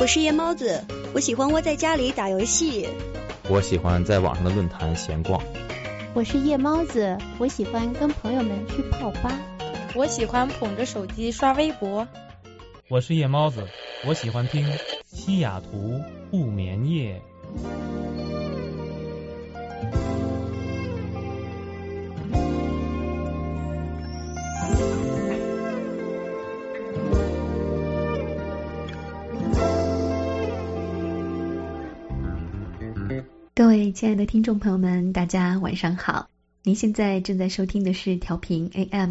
我是夜猫子，我喜欢窝在家里打游戏。 我喜欢在网上的论坛闲逛。 我是夜猫子，我喜欢跟朋友们去泡吧。 我喜欢捧着手机刷微博。 我是夜猫子，我喜欢听西雅图不眠夜。 各位亲爱的听众朋友们，大家晚上好。您现在正在收听的是调频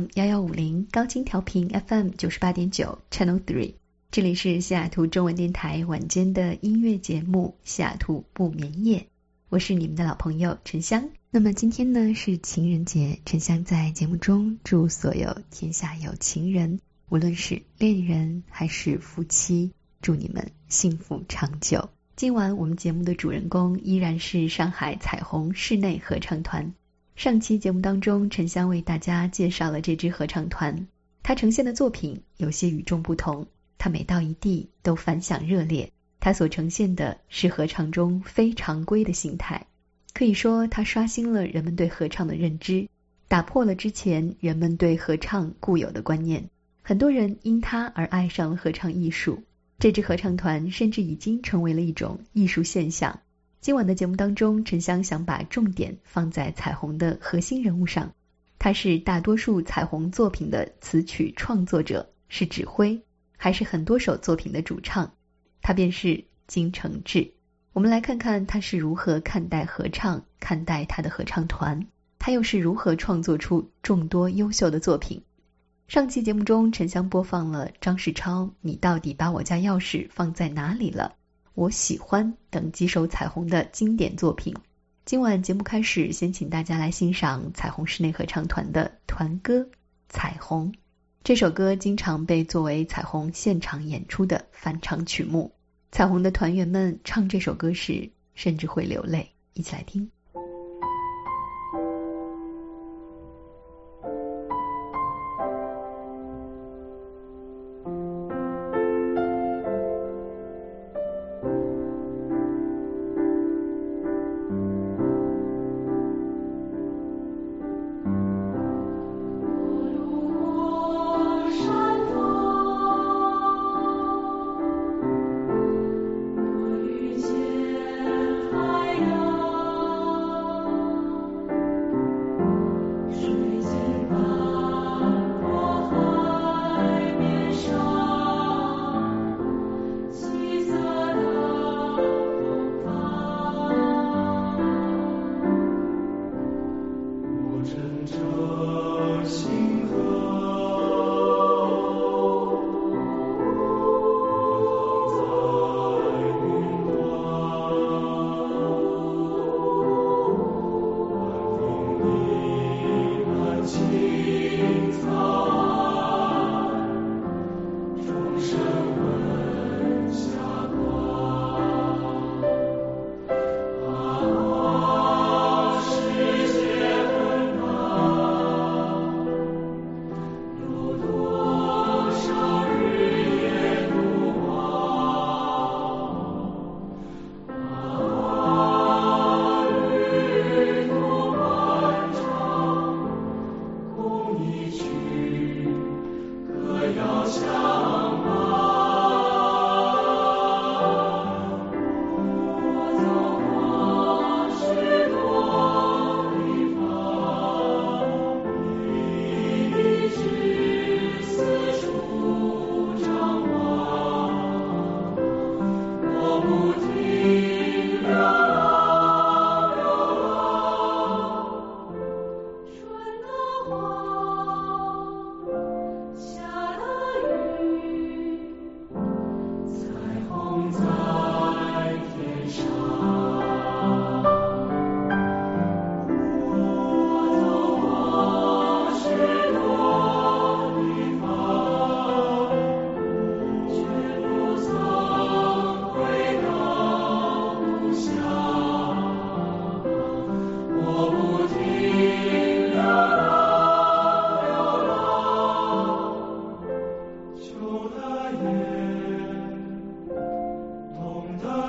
AM1150 高清调频 FM 98.9 Channel 3， 这里是西雅图中文电台晚间的音乐节目西雅图不眠夜，我是你们的老朋友沉香。那么今天呢是情人节，沉香在节目中祝所有天下有情人，无论是恋人还是夫妻，祝你们幸福长久。今晚我们节目的主人公依然是上海彩虹室内合唱团。上期节目当中，沉香为大家介绍了这支合唱团，它呈现的作品有些与众不同，它每到一地都反响热烈，它所呈现的是合唱中非常规的形态，可以说它刷新了人们对合唱的认知，打破了之前人们对合唱固有的观念，很多人因它而爱上了合唱艺术。这支合唱团甚至已经成为了一种艺术现象。今晚的节目当中，沉香想把重点放在彩虹的核心人物上，他是大多数彩虹作品的词曲创作者，是指挥，还是很多首作品的主唱，他便是金承志。我们来看看他是如何看待合唱，看待他的合唱团，他又是如何创作出众多优秀的作品。上期节目中，沉香播放了张世超《你到底把我家钥匙放在哪里了》、我喜欢等几首彩虹的经典作品。今晚节目开始，先请大家来欣赏彩虹室内合唱团的团歌《彩虹》。这首歌经常被作为彩虹现场演出的翻唱曲目，彩虹的团员们唱这首歌时甚至会流泪。一起来听。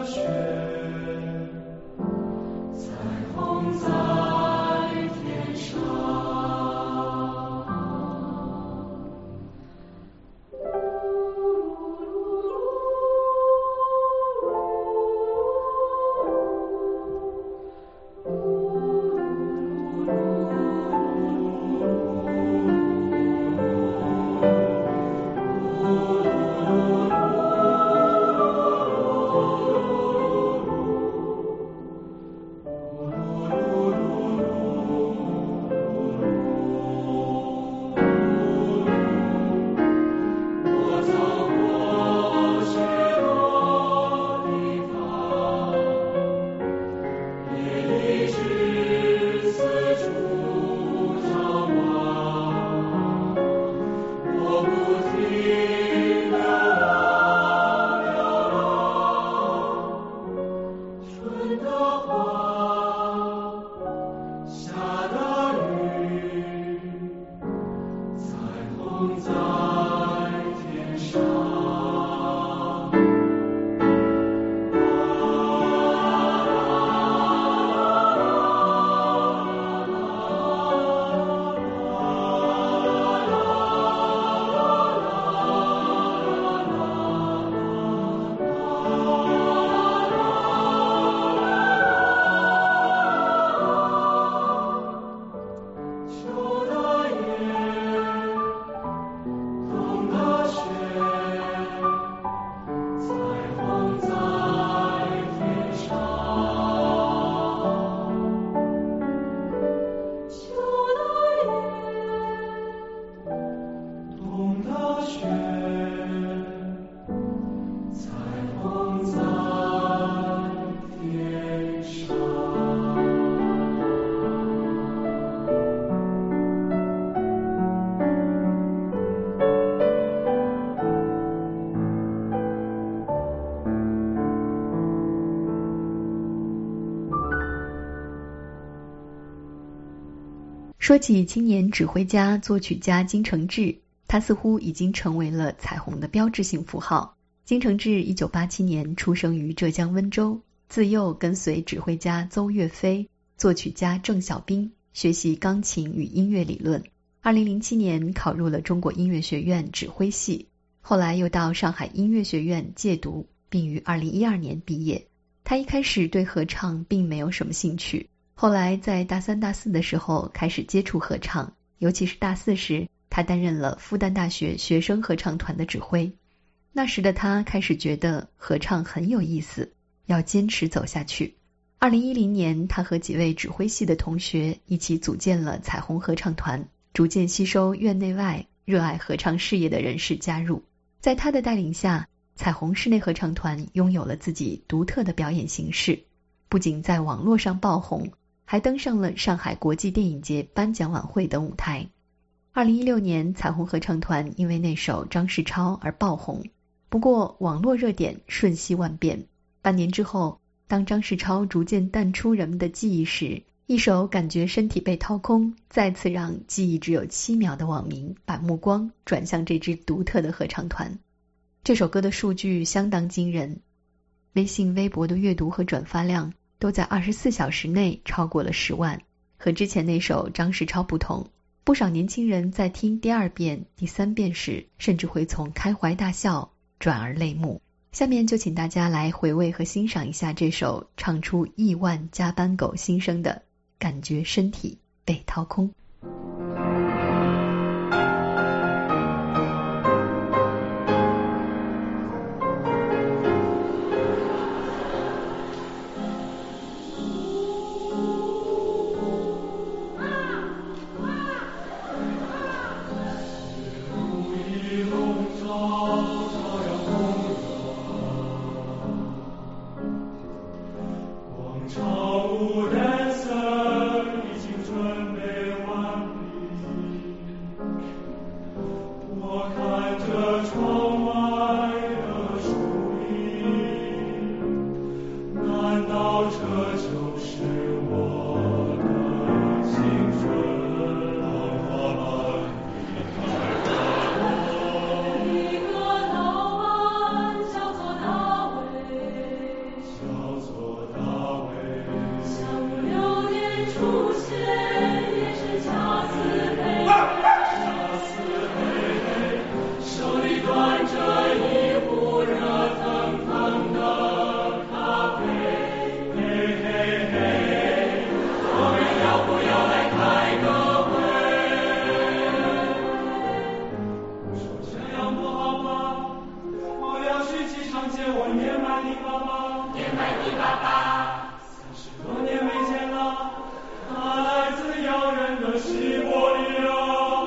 说起青年指挥家、作曲家金承志，他似乎已经成为了彩虹的标志性符号。金承志1987年出生于浙江温州，自幼跟随指挥家邹岳飞、作曲家郑小彬学习钢琴与音乐理论。2007年考入了中国音乐学院指挥系，后来又到上海音乐学院借读，并于2012年毕业。他一开始对合唱并没有什么兴趣，后来在大3、大4的时候开始接触合唱，尤其是大4时，他担任了复旦大学学生合唱团的指挥。那时的他开始觉得合唱很有意思，要坚持走下去。2010年，他和几位指挥系的同学一起组建了彩虹合唱团，逐渐吸收院内外热爱合唱事业的人士加入。在他的带领下，彩虹室内合唱团拥有了自己独特的表演形式，不仅在网络上爆红，还登上了上海国际电影节颁奖晚会等舞台。2016年，彩虹合唱团因为那首张世超而爆红，不过网络热点瞬息万变。半年之后，当张世超逐渐淡出人们的记忆时，一首感觉身体被掏空，再次让记忆只有7秒的网民把目光转向这支独特的合唱团。这首歌的数据相当惊人，微信、微博的阅读和转发量都在24小时内超过了10万。和之前那首张世超不同，不少年轻人在听第2遍、第3遍时，甚至会从开怀大笑转而泪目。下面就请大家来回味和欣赏一下这首唱出亿万加班狗心声的感觉身体被掏空。 长无人生，已经准备完。 想见我年迈的爸爸，年迈的爸爸，30多年没见了，他来自遥远的西伯利亚。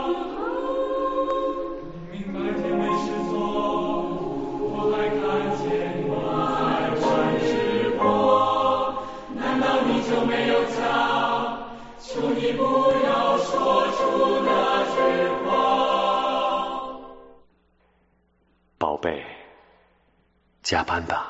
明明白天没事做，我还看见你在玩直播，难道你就没有家？求你不要说出那句话。 宝贝，加班吧。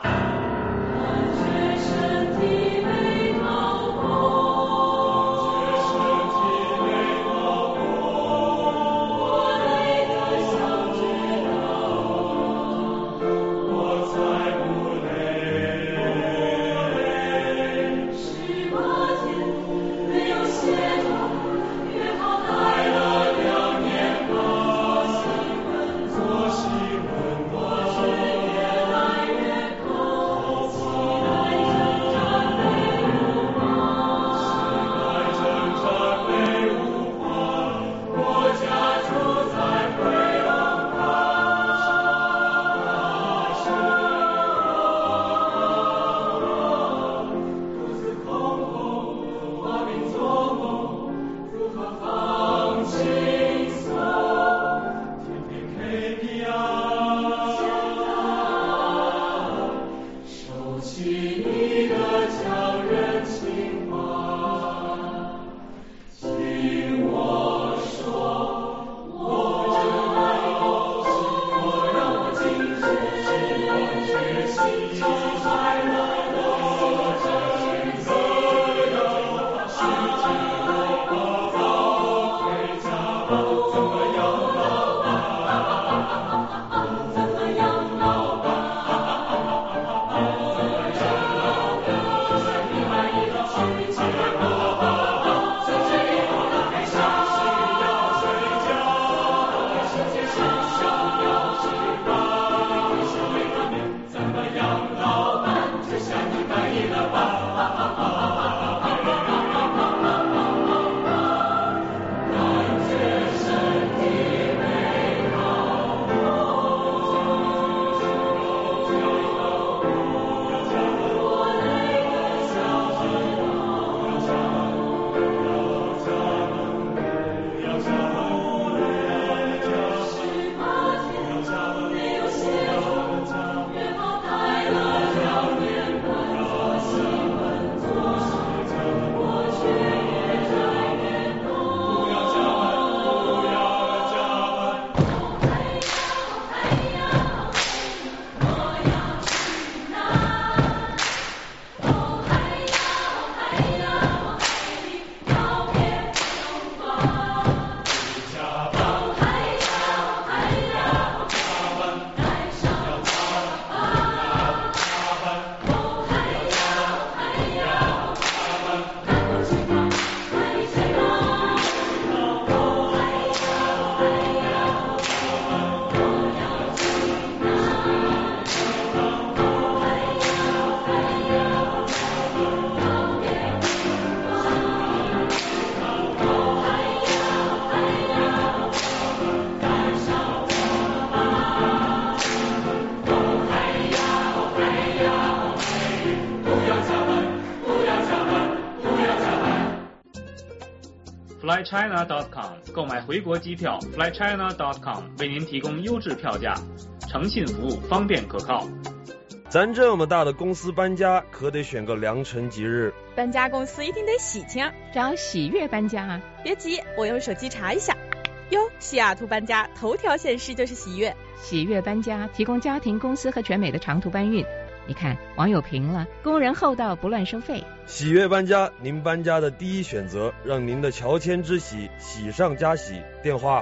flychina.com 购买回国机票 flychina.com 为您提供优质票价，诚信服务，方便可靠。 咱这么大的公司搬家，可得选个良辰吉日。 搬家公司一定得喜庆， 找喜悦搬家啊！ 别急，我用手机查一下。哟，西雅图搬家头条显示就是喜悦。 喜悦搬家提供家庭、公司和全美的长途搬运。你看，网友评了，工人厚道，不乱收费。 喜悦搬家，您搬家的第一选择，让您的乔迁之喜喜上加喜。电话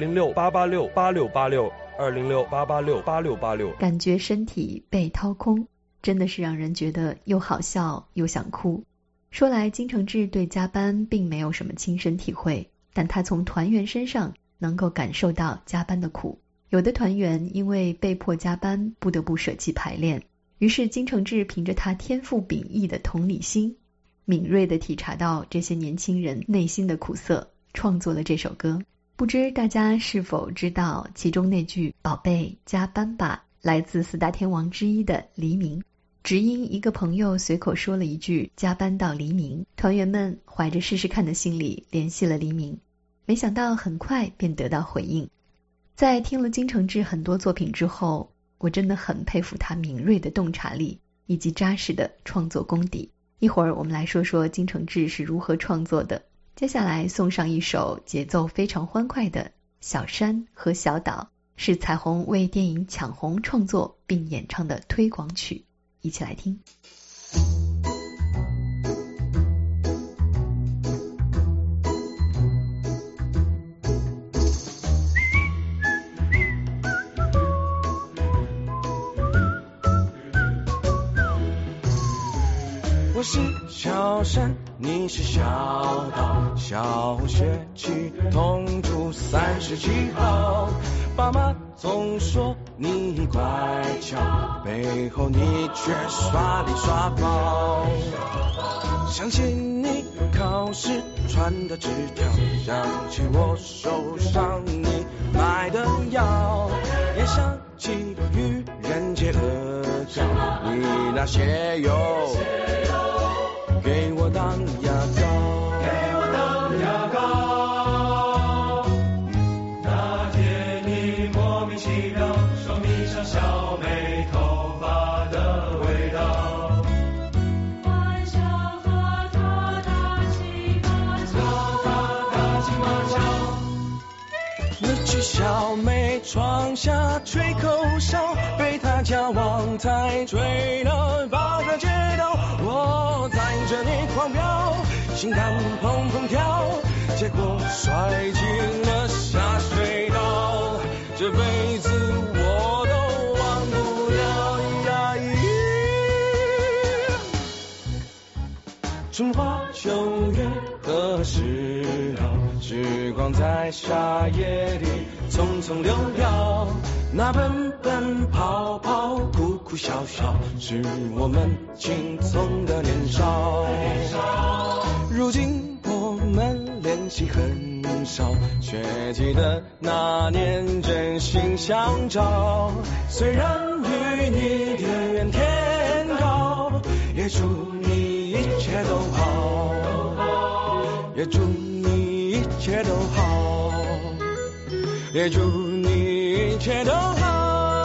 206-886-8686，206-886-8686。 感觉身体被掏空，真的是让人觉得又好笑又想哭。说来，金承志对加班并没有什么亲身体会，但他从团员身上能够感受到加班的苦。有的团员因为被迫加班，不得不舍弃排练。于是金承志凭着他天赋秉异的同理心，敏锐地体察到这些年轻人内心的苦涩，创作了这首歌。不知大家是否知道其中那句“宝贝加班吧”， 来自四大天王之一的黎明。只因一个朋友随口说了一句加班到黎明，团员们怀着试试看的心理联系了黎明，没想到很快便得到回应。在听了金承志很多作品之后，我真的很佩服他敏锐的洞察力以及扎实的创作功底。一会儿我们来说说金承志是如何创作的。接下来送上一首节奏非常欢快的《小山和小岛》，是彩虹为电影《抢红》创作并演唱的推广曲，一起来听。 我是小山，你是小岛，小学去同住37号，爸妈总说你乖巧，背后你却耍里耍宝。相信你考试传的纸条，想起我手上你买的药，也想起愚人节恶搞，你那些油给我当牙膏，给我当牙膏。那天你莫名其妙说迷上小妹头发的味道，玩笑和他打情骂俏，你去小妹床下吹口哨，被她家旺财吹了把她街道，我载着你狂飙，心肝砰砰跳，结果摔进了下水道，这辈子我都忘不了呀！春花秋月何时了？时光在夏夜里匆匆流掉，那奔奔跑跑哭哭笑笑是我们青葱的年少，如今我们联系很少，却记得那年真心相照。虽然与你天远天高，也祝你一切都好，也祝你一切都好，也祝你一切都好。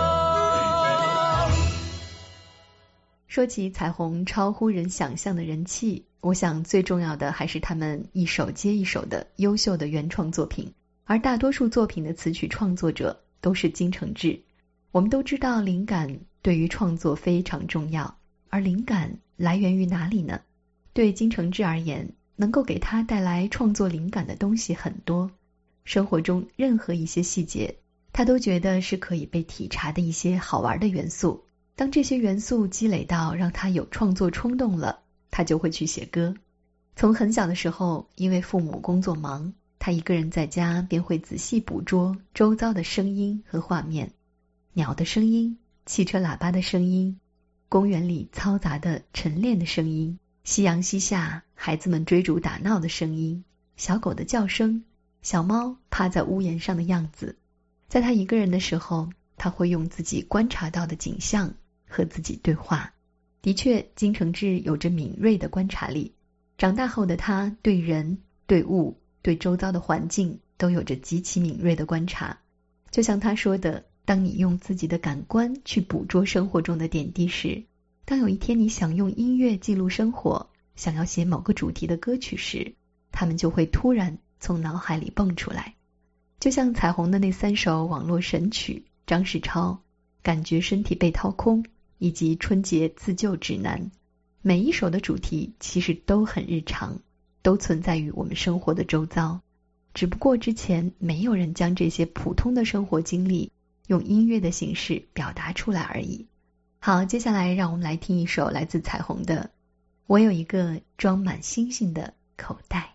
说起彩虹超乎人想象的人气，我想最重要的还是他们一首接一首的优秀的原创作品，而大多数作品的词曲创作者都是金承志。我们都知道灵感对于创作非常重要，而灵感来源于哪里呢？对金承志而言，能够给他带来创作灵感的东西很多，生活中任何一些细节，他都觉得是可以被体察的一些好玩的元素。当这些元素积累到让他有创作冲动了，他就会去写歌。从很小的时候，因为父母工作忙，他一个人在家便会仔细捕捉周遭的声音和画面，鸟的声音，汽车喇叭的声音，公园里嘈杂的晨练的声音，夕阳西下孩子们追逐打闹的声音，小狗的叫声，小猫趴在屋檐上的样子。在他一个人的时候，他会用自己观察到的景象和自己对话。的确，金承志有着敏锐的观察力，长大后的他对人、对物、对周遭的环境都有着极其敏锐的观察。就像他说的，当你用自己的感官去捕捉生活中的点滴时，当有一天你想用音乐记录生活，想要写某个主题的歌曲时，他们就会突然从脑海里蹦出来。就像彩虹的那3首网络神曲，张世超、感觉身体被掏空以及春节自救指南，每一首的主题其实都很日常，都存在于我们生活的周遭，只不过之前没有人将这些普通的生活经历用音乐的形式表达出来而已。好，接下来让我们来听一首来自彩虹的《我有一个装满星星的口袋》。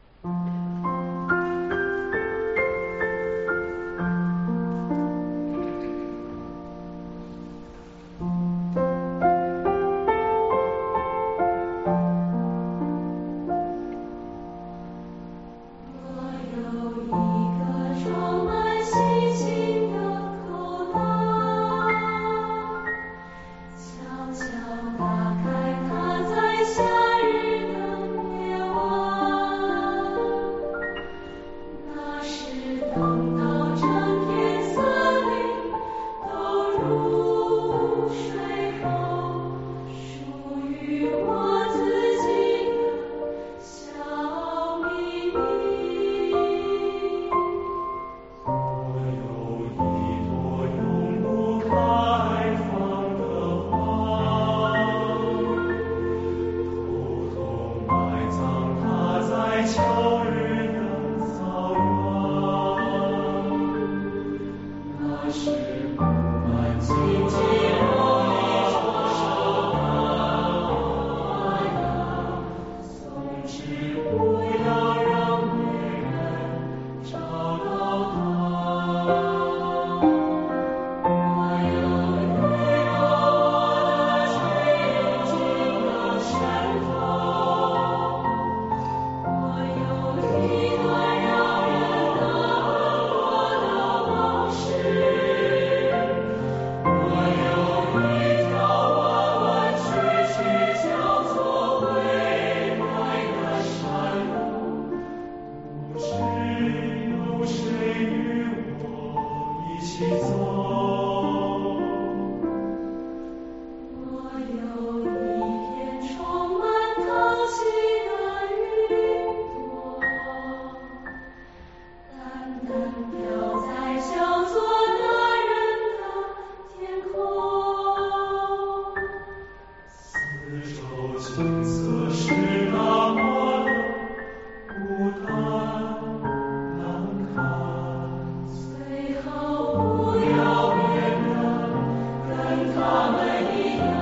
景色是那么的孤单难看，最好不要变得跟他们一样。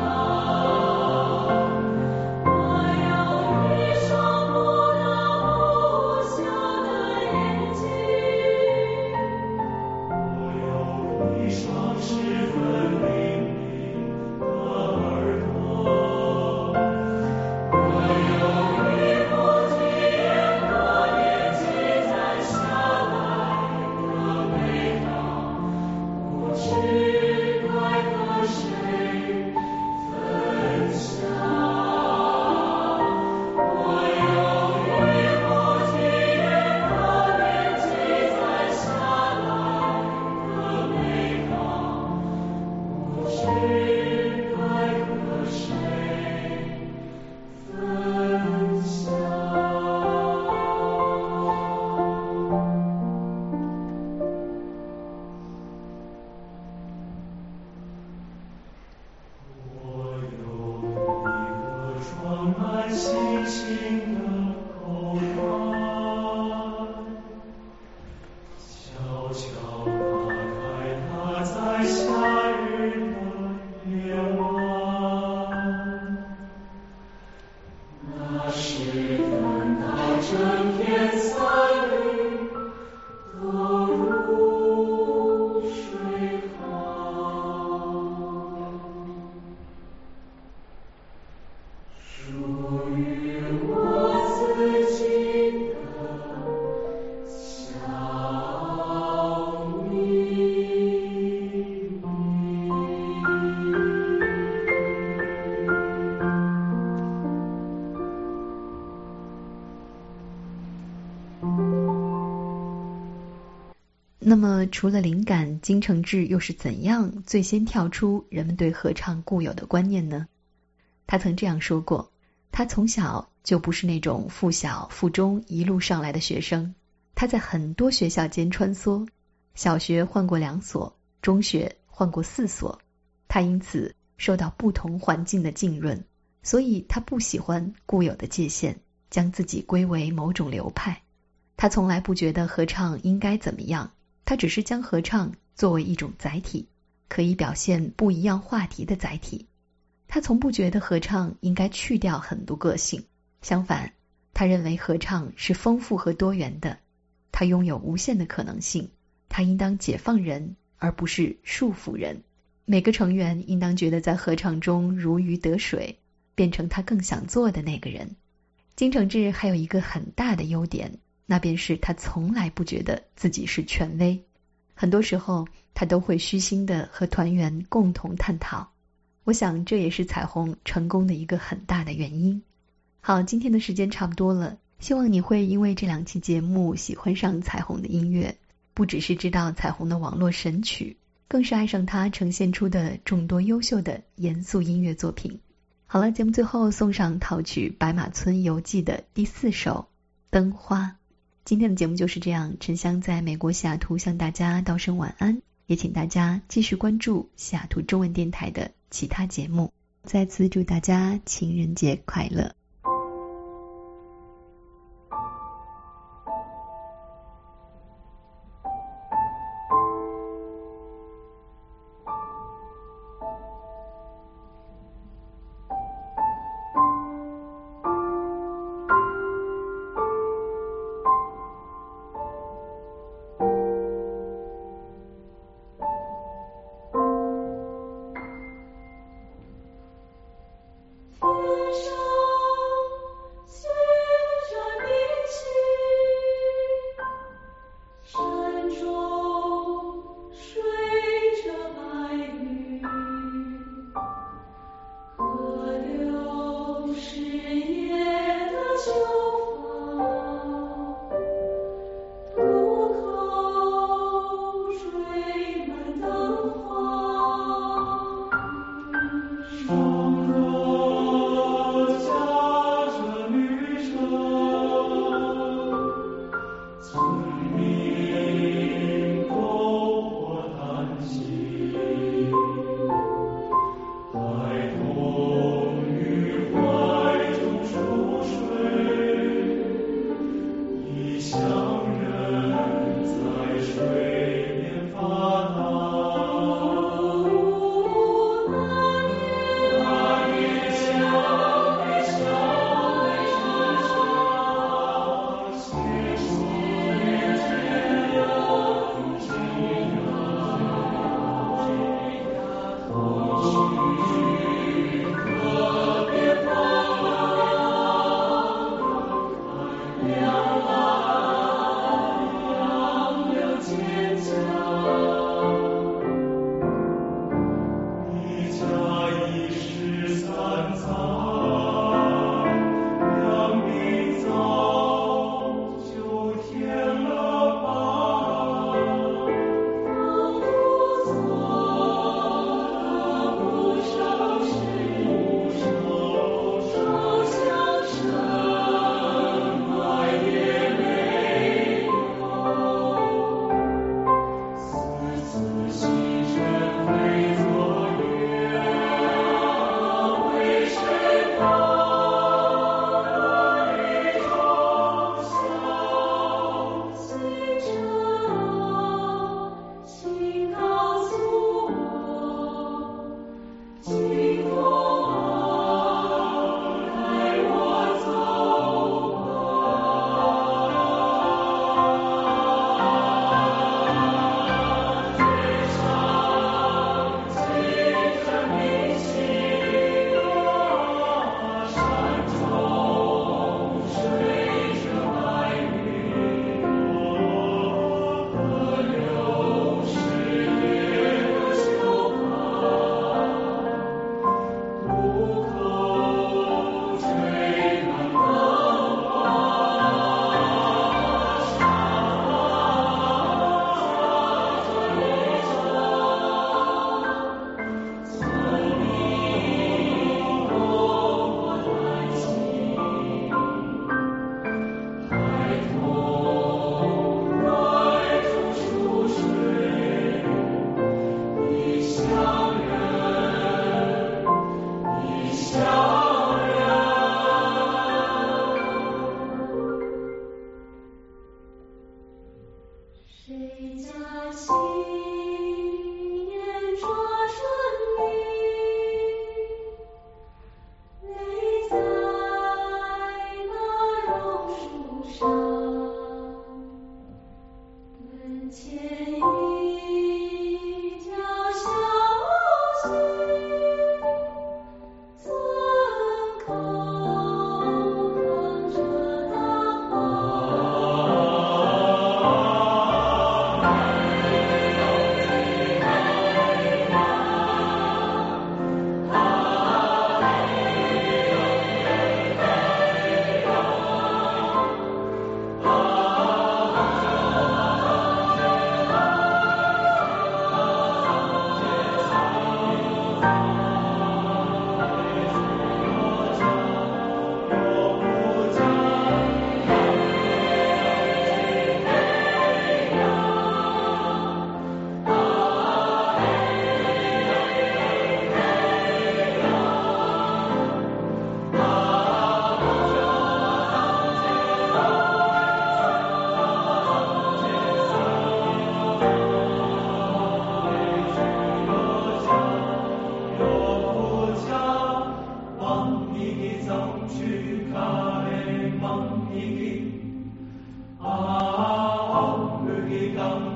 我要遇上不大不小的眼睛，我要遇上十分灵敏的耳朵，我有一部体验过年纪才下来的味道，不知该和谁分享。我有一部体验过年纪才下来的味道，不知该和谁分享。我有一个装满星星的口袋，悄悄打开它，在夏日的夜晚，那时等到整片森林都入睡后，属于我自己的小秘密。 那么除了灵感，金承志又是怎样最先跳出人们对合唱固有的观念呢？他曾这样说过，他从小就不是那种附小附中一路上来的学生，他在很多学校间穿梭，小学换过2所，中学换过4所，他因此受到不同环境的浸润，所以他不喜欢固有的界限，将自己归为某种流派。他从来不觉得合唱应该怎么样，他只是将合唱作为一种载体，可以表现不一样话题的载体。他从不觉得合唱应该去掉很多个性，相反，他认为合唱是丰富和多元的，它拥有无限的可能性，它应当解放人，而不是束缚人。每个成员应当觉得在合唱中如鱼得水，变成他更想做的那个人。金承志还有一个很大的优点，那便是他从来不觉得自己是权威，很多时候他都会虚心地和团员共同探讨。我想这也是彩虹成功的一个很大的原因。好，今天的时间差不多了，希望你会因为这2期节目喜欢上彩虹的音乐，不只是知道彩虹的网络神曲，更是爱上它呈现出的众多优秀的严肃音乐作品。好了，节目最后送上套曲《白马村游记》的第4首《灯花》。今天的节目就是这样，沉香在美国西雅图向大家道声晚安，也请大家继续关注西雅图中文电台的其他节目。再次祝大家情人节快乐。 天上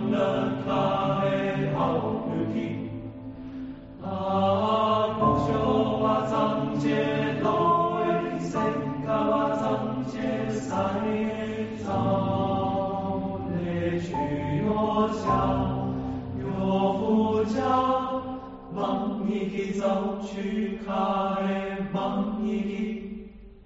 了他的好日子。啊，不朽啊，长街路的山脚啊，长街山的早，你去我家，有福家，望你的早去开，望你的。